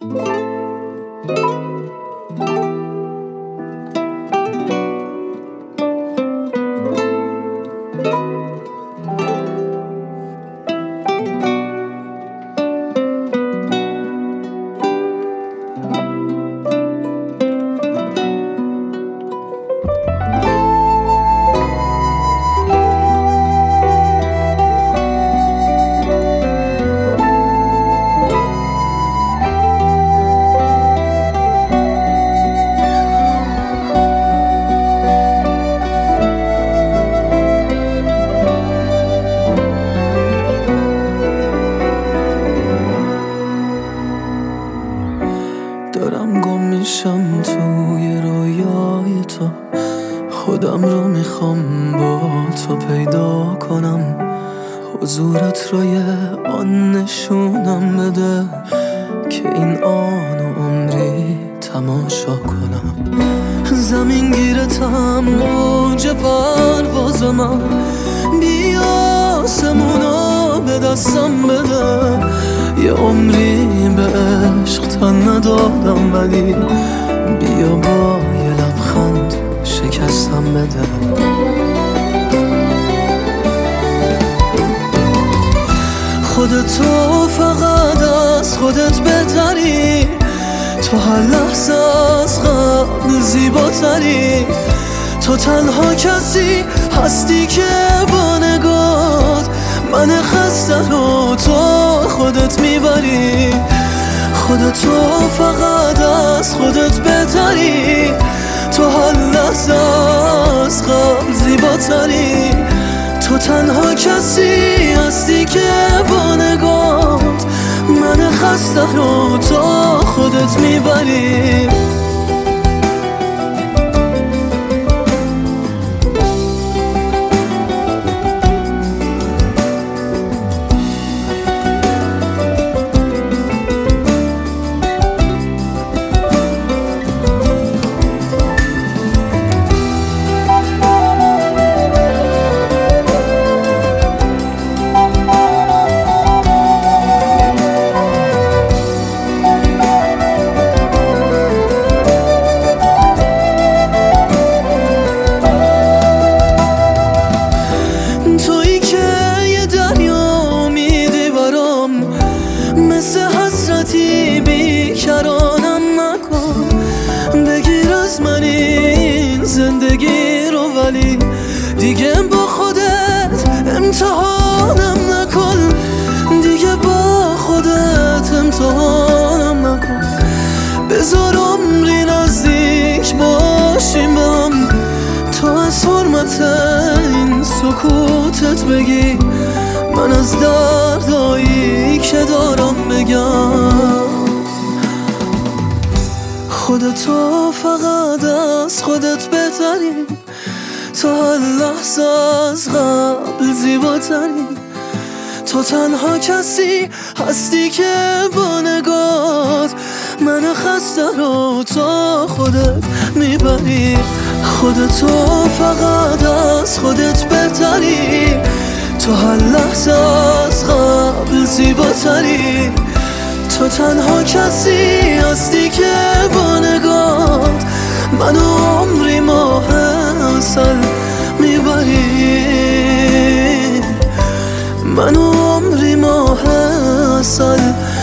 دارم گم میشم توی رویای تو، خودم رو میخوام با تو پیدا کنم، حضورت روی آن نشونم بده که این آن عمری تماشا کنم. زمین گیرتم اوج پرواز من، بیا آسمونو به دستم بده. یه عمری به عشق تن ندادم، ولی بیا با یه لبخند شکستم بده. خودتو فقط از خودت بهتری، تو هر لحظه از قبل زیباتری. تو تنها کسی هستی که با نگات من خسته رو تو خودت میبری. خودتو فقط از خودت بهتری، تو هر لحظه از قبل زیباتری. تو تنها کسی هستی که با نگات من خسته رو تو خودت میبری. بیکرانم نکن، بگیر از من این زندگی رو، ولی دیگه با خودت امتحانم نکن. دیگه با خودت امتحانم نکن. بذار عمری نزدیک باشیم به هم، تو از حرمت این سکوتت بگی، من از دردایی که دارم بگم. خودتو فقط از خودت بهتری، تو هر لحظه از قبل زیباتری. تو تنها کسی هستی که با نگات من خسته رو تو خودت میبری. خودتو فقط از خودت بهتری، تو هر لحظه از قبل زیباتری. تو تنها کسی هستی که با نگات منو عمری ماه عسل میبری. منو عمری ماه عسل